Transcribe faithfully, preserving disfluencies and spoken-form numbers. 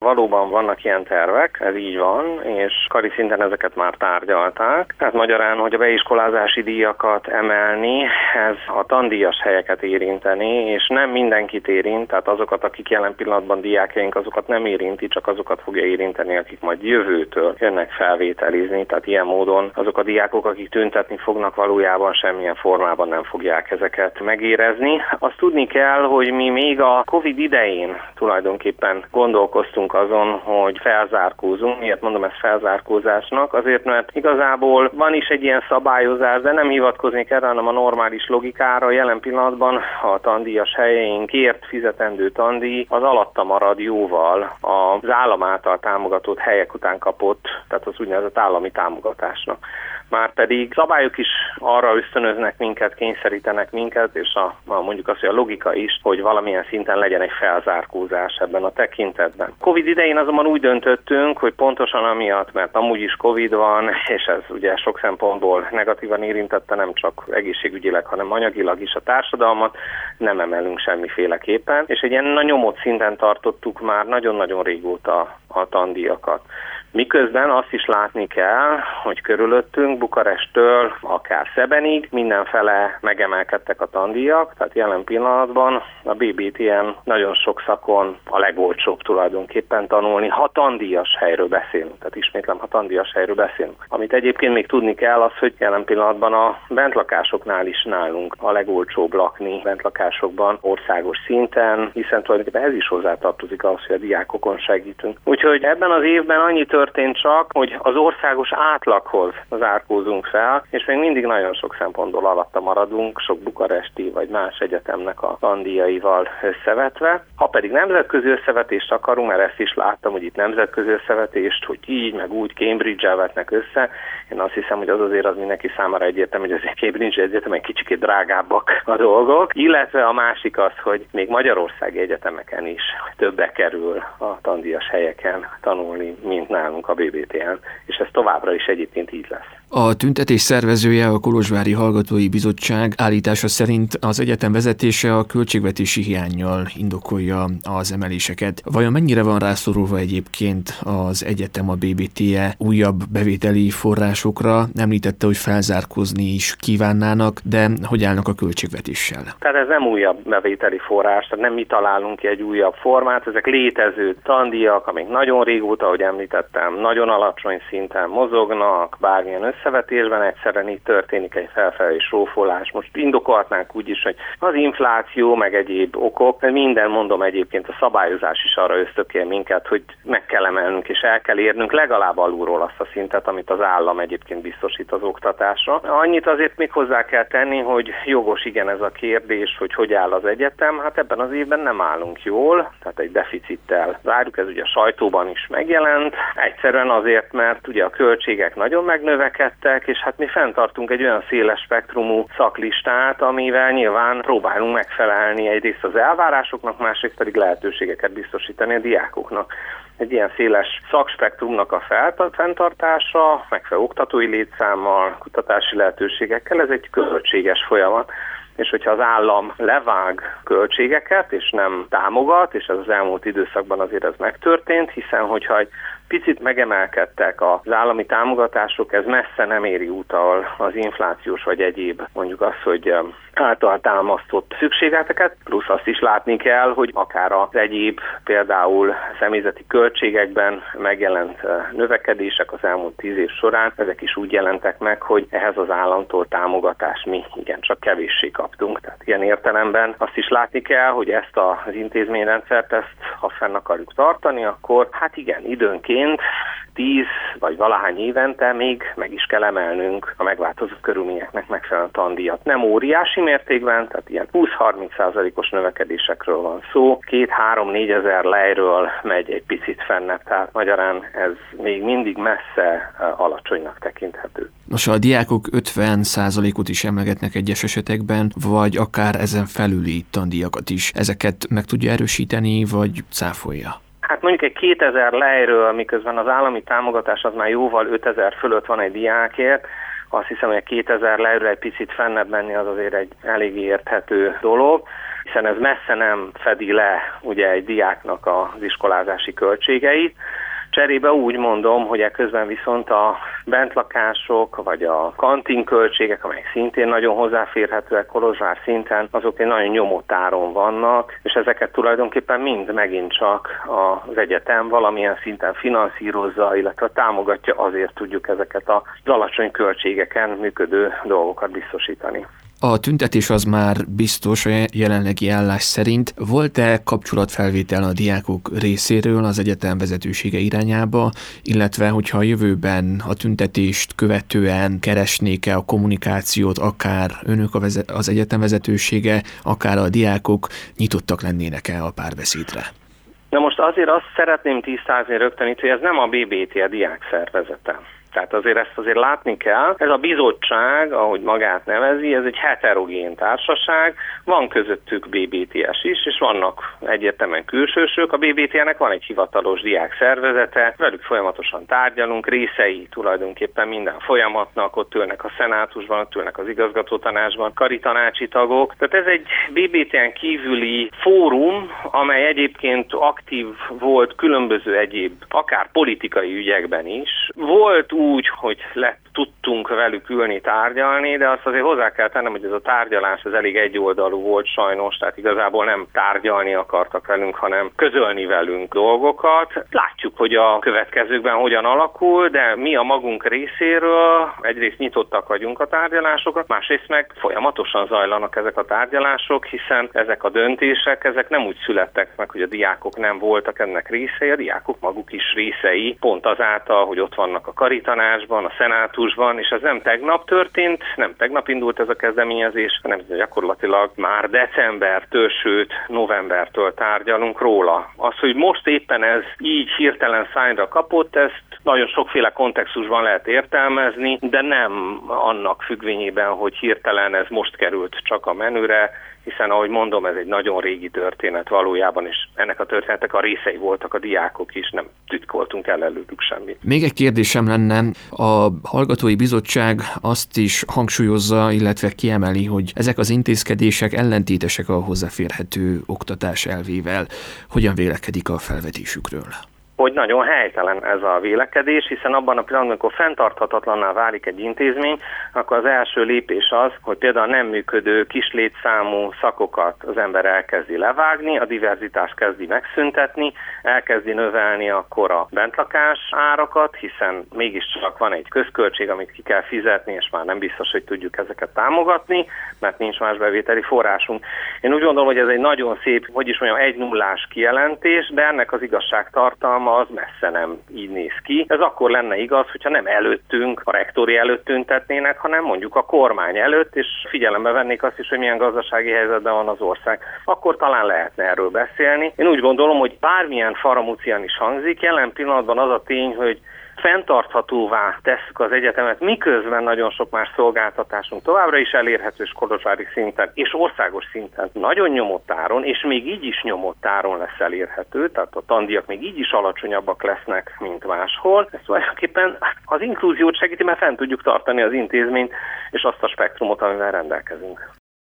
valóban vannak ilyen tervek, ez így van, és kari szinten ezeket már tárgyalták. Tehát magyarán, hogy a beiskolázási díjakat emelni, ez a tandíjas helyeket érinteni, és nem mindenkit érint, tehát azokat, akik jelen pillanatban diákjaink, azokat nem érinti, csak azokat fogja érinteni, akik majd jövőtől jönnek felvételizni, tehát ilyen módon azok a diákok, akik tüntetni fognak, valójában semmilyen formában nem fogják ezeket megérezni. Azt tudni kell, hogy mi még a Covid idején tulajdonképpen gondolkoztunk azon, hogy felzárkózunk. Miért mondom ezt felzárkózásnak? Azért, mert igazából van is egy ilyen szabályozás, de nem hivatkozni erre, hanem a normális logikára. Jelen pillanatban a tandíjas helyeinkért fizetendő tandíj az alatta marad jóval az állam által támogatott helyek után kapott, tehát az úgynevezett állami támogatásnak. Márpedig szabályok is arra ösztönöznek minket, kényszerítenek minket, és a, a mondjuk azt, hogy a logika is, hogy valamilyen szinten legyen egy felzárkózás ebben a tekintetben. Covid idején azonban úgy döntöttünk, hogy pontosan amiatt, mert amúgy is Covid van, és ez ugye sok szempontból negatívan érintette nem csak egészségügyileg, hanem anyagilag is a társadalmat, nem emelünk semmiféleképpen, és egy ilyen nyomott szinten tartottuk már nagyon-nagyon régóta a tandíjakat. Miközben azt is látni kell, hogy körülöttünk Bukarestől akár Szebenig mindenfele megemelkedtek a tandíjak, tehát jelen pillanatban a bé bé té en nagyon sok szakon a legolcsóbb tulajdonképpen tanulni, ha tandíjas helyről beszélünk, tehát ismétlem, ha tandíjas helyről beszélünk. Amit egyébként még tudni kell az, hogy jelen pillanatban a bentlakásoknál is nálunk a legolcsóbb lakni bentlakásokban országos szinten, hiszen tulajdonképpen ez is hozzátartozik ahhoz, hogy a diákokon segítünk. Úgyhogy ebben az évben annyi történt csak, hogy az országos átlaghoz zárkózunk fel, és még mindig nagyon sok szempontból alatta maradunk, sok bukaresti vagy más egyetemnek a tandíjaival összevetve. Ha pedig nemzetközi összevetést akarunk, mert ezt is láttam, hogy itt nemzetközi összevetést, hogy így, meg úgy Cambridge-el vetnek össze, én azt hiszem, hogy az azért az mindenki számára egyértelmű, hogy azért Cambridge egyetem egy kicsikét drágábbak a dolgok, illetve a másik az, hogy még magyarországi egyetemeken is többe kerül a tandíjas helyeken tanulni, mint nálunk a bé bé té en, és ez továbbra is egyébként így lesz. A tüntetés szervezője, a Kolozsvári Hallgatói Bizottság állítása szerint az egyetem vezetése a költségvetési hiánnyal indokolja az emeléseket. Vajon mennyire van rászorulva egyébként az egyetem, a bé bé té e újabb bevételi forrásokra? Említette, hogy felzárkózni is kívánnának, de hogy állnak a költségvetéssel? Tehát ez nem újabb bevételi forrás, tehát nem mi találunk ki egy újabb formát, ezek létező tandíjak, amik nagyon régóta, ahogy említettem, nagyon alacsony szinten mozognak, bármilyen összevetésben egyszerűen itt történik egy felfelé srófolás. Most indokolhatnánk úgy is, hogy az infláció, meg egyéb okok, minden mondom egyébként a szabályozás is arra ösztökél minket, hogy meg kell emelnünk és el kell érnünk legalább alulról azt a szintet, amit az állam egyébként biztosít az oktatásra. Annyit azért még hozzá kell tenni, hogy jogos igen ez a kérdés, hogy hogy áll az egyetem. Hát ebben az évben nem állunk jól, tehát egy deficittel zárjuk, ez ugye a sajtóban is megjelent. Egyszerűen azért, mert ugye a költségek nagyon megnövekedtek, és hát mi fenntartunk egy olyan széles spektrumú szaklistát, amivel nyilván próbálunk megfelelni egyrészt az elvárásoknak, másrészt pedig lehetőségeket biztosítani a diákoknak. Egy ilyen széles szakspektrumnak a fenntartása, megfelelő oktatói létszámmal, kutatási lehetőségekkel, ez egy költséges folyamat. És hogyha az állam levág költségeket, és nem támogat, és ez az elmúlt időszakban azért ez megtörtént, hiszen hogyha egy picit megemelkedtek az állami támogatások, ez messze nem éri utal az inflációs vagy egyéb, mondjuk az, hogy által támasztott szükségleteket, plusz azt is látni kell, hogy akár az egyéb, például személyzeti költségekben megjelent növekedések az elmúlt tíz év során, ezek is úgy jelentek meg, hogy ehhez az államtól támogatást mi igencsak kevéssé kaptunk. Tehát ilyen értelemben azt is látni kell, hogy ezt az intézményrendszert, ezt ha fenn akarjuk tartani, akkor hát igen, időnként tíz vagy valahány évente még meg is kell emelnünk a megváltozott körülményeknek megfelelően tandíjat. Nem óriási mértékben, tehát ilyen húsz-harminc százalékos növekedésekről van szó, két-három-négy ezer lejről megy egy picit fennebb, tehát magyarán ez még mindig messze alacsonynak tekinthető. Nos, a diákok ötven százalékot is emlegetnek egyes esetekben, vagy akár ezen felüli tandíjakat is. Ezeket meg tudja erősíteni, vagy cáfolja? Hát mondjuk egy kétezer lejről, miközben az állami támogatás az már jóval ötezer fölött van egy diákért, azt hiszem, hogy a kétezer lejről egy picit fennebb menni az azért egy elég érthető dolog. hiszen ez messze nem fedi le ugye egy diáknak az iskolázási költségeit. Cserébe úgy mondom, hogy ekközben viszont a bentlakások vagy a kantinköltségek, amelyek szintén nagyon hozzáférhetőek Kolozsvár szinten, azok egy nagyon nyomott áron vannak, és ezeket tulajdonképpen mind megint csak az egyetem valamilyen szinten finanszírozza, illetve támogatja, azért tudjuk ezeket az alacsony költségeken működő dolgokat biztosítani. A tüntetés az már biztos a jelenlegi állás szerint. Volt-e kapcsolatfelvétel a diákok részéről az egyetem vezetősége irányába, illetve hogyha a jövőben a tüntetést követően keresnék-e a kommunikációt, akár önök az egyetem vezetősége, akár a diákok, nyitottak lennének-e a párbeszédre? Na most azért azt szeretném tisztázni rögtön itt, hogy ez nem a bé bé té, a diák szervezete. Tehát azért ezt azért látni kell. Ez a bizottság, ahogy magát nevezi, ez egy heterogén társaság, van közöttük bé bé té es is, és vannak egyértelműen külsősök. A bé bé té-nek van egy hivatalos diák szervezete, velük folyamatosan tárgyalunk, részei tulajdonképpen minden folyamatnak, ott ülnek a szenátusban, ott ülnek az igazgatótanácsban, karitanácsi tagok. Tehát ez egy bé bé té-en kívüli fórum, amely egyébként aktív volt különböző egyéb, akár politikai ügyekben is. Volt úgy, hogy le tudtunk velük ülni, tárgyalni, de azt azért hozzá kell tennem, hogy ez a tárgyalás ez elég egyoldalú volt sajnos, tehát igazából nem tárgyalni akartak velünk, hanem közölni velünk dolgokat. Látjuk, hogy a következőkben hogyan alakul, de mi a magunk részéről egyrészt nyitottak vagyunk a tárgyalásokra, másrészt meg folyamatosan zajlanak ezek a tárgyalások, hiszen ezek a döntések, ezek nem úgy születtek meg, hogy a diákok nem voltak ennek részei, a diákok maguk is részei, pont azáltal, hogy ott vannak a karitanácsban, a szenátusban, és ez nem tegnap történt, nem tegnap indult ez a kezdeményezés, hanem gyakorlatilag már decembertől, sőt novembertől tárgyalunk róla. Az, hogy most éppen ez így hirtelen szányra kapott, ezt nagyon sokféle kontextusban lehet értelmezni, de nem annak függvényében, hogy hirtelen ez most került csak a menüre, hiszen ahogy mondom, ez egy nagyon régi történet valójában, és ennek a történetek a részei voltak a diákok is, nem titkoltunk el előlük semmit. Még egy kérdésem lenne, a Hallgatói Bizottság azt is hangsúlyozza, illetve kiemeli, hogy ezek az intézkedések ellentétesek a hozzáférhető oktatás elvével. Hogyan vélekedik a felvetésükről? Hogy nagyon helytelen ez a vélekedés, hiszen abban a pillanatban, amikor fenntarthatatlanná válik egy intézmény, akkor az első lépés az, hogy például nem működő kislétszámú szakokat az ember elkezdi levágni, a diverzitást kezdi megszüntetni, elkezdi növelni akkor a bentlakás árakat, hiszen mégiscsak van egy közköltség, amit ki kell fizetni, és már nem biztos, hogy tudjuk ezeket támogatni, mert nincs más bevételi forrásunk. Én úgy gondolom, hogy ez egy nagyon szép, hogy is mondjam, egy nullás kijelentés, de ennek az igazságtartalma az messze nem így néz ki. Ez akkor lenne igaz, hogyha nem előttünk, a rektori előtt tüntetnének, hanem mondjuk a kormány előtt, és figyelembe vennék azt is, hogy milyen gazdasági helyzetben van az ország. Akkor talán lehetne erről beszélni. Én úgy gondolom, hogy bármilyen faramúcián is hangzik, jelen pillanatban az a tény, hogy fenntarthatóvá tesszük az egyetemet, miközben nagyon sok más szolgáltatásunk továbbra is elérhető kolozsvári szinten és országos szinten nagyon nyomott áron, és még így is nyomott áron lesz elérhető, tehát a tandíjak még így is alacsonyabbak lesznek, mint máshol. Ez tulajdonképpen az inklúziót segíti, mert fenn tudjuk tartani az intézményt és azt a spektrumot, amivel rendelkezünk.